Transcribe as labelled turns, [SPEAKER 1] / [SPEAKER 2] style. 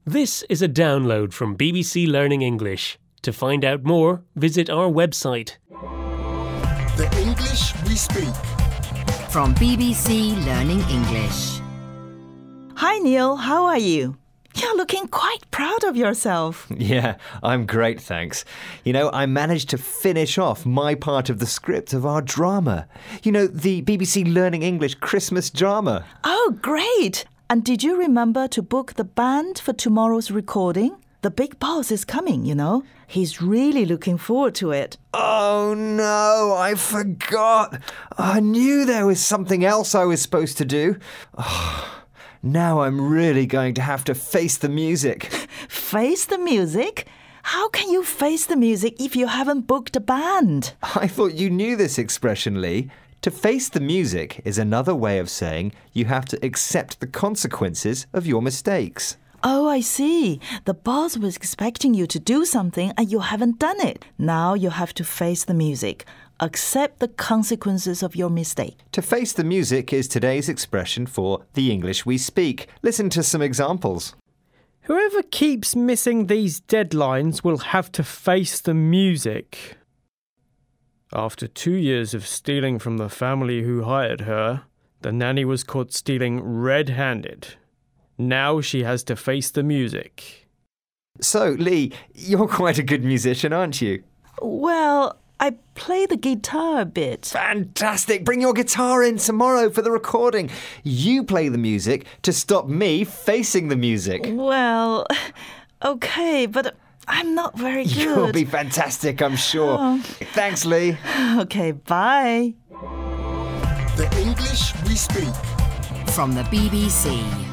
[SPEAKER 1] This is a download from BBC Learning English. To find out more, visit our website.
[SPEAKER 2] The English we speak.
[SPEAKER 3] From BBC Learning English.
[SPEAKER 4] Hi Neil, how are you? You're looking quite proud of yourself.
[SPEAKER 5] Yeah, I'm great, thanks. You know, I managed to finish off my part of the script of our drama. You know, the BBC Learning English Christmas drama.
[SPEAKER 4] Oh, great! And did you remember to book the band for tomorrow's recording? The big boss is coming, you know. He's really looking forward to it.
[SPEAKER 5] Oh no, I forgot. I knew there was something else I was supposed to do. Now I'm really going to have to face the music.
[SPEAKER 4] Face the music? How can you face the music if you haven't booked a band?
[SPEAKER 5] I thought you knew this expression, Lee. To face the music is another way of saying you have to accept the consequences of your mistakes.
[SPEAKER 4] Oh, I see. The boss was expecting you to do something and you haven't done it. Now you have to face the music. Accept the consequences of your mistake.
[SPEAKER 5] To face the music is today's expression for the English we speak. Listen to some examples.
[SPEAKER 6] Whoever keeps missing these deadlines will have to face the music. After 2 years of stealing from the family who hired her, the nanny was caught stealing red-handed. Now she has to face the music.
[SPEAKER 5] So, Lee, you're quite a good musician, aren't you?
[SPEAKER 4] Well, I play the guitar a bit.
[SPEAKER 5] Fantastic! Bring your guitar in tomorrow for the recording. You play the music to stop me facing the music.
[SPEAKER 4] Well, okay, but I'm not very good.
[SPEAKER 5] You'll be fantastic, I'm sure.
[SPEAKER 4] Oh.
[SPEAKER 5] Thanks, Lee.
[SPEAKER 4] Okay, bye.
[SPEAKER 2] The English we speak.
[SPEAKER 3] From the BBC.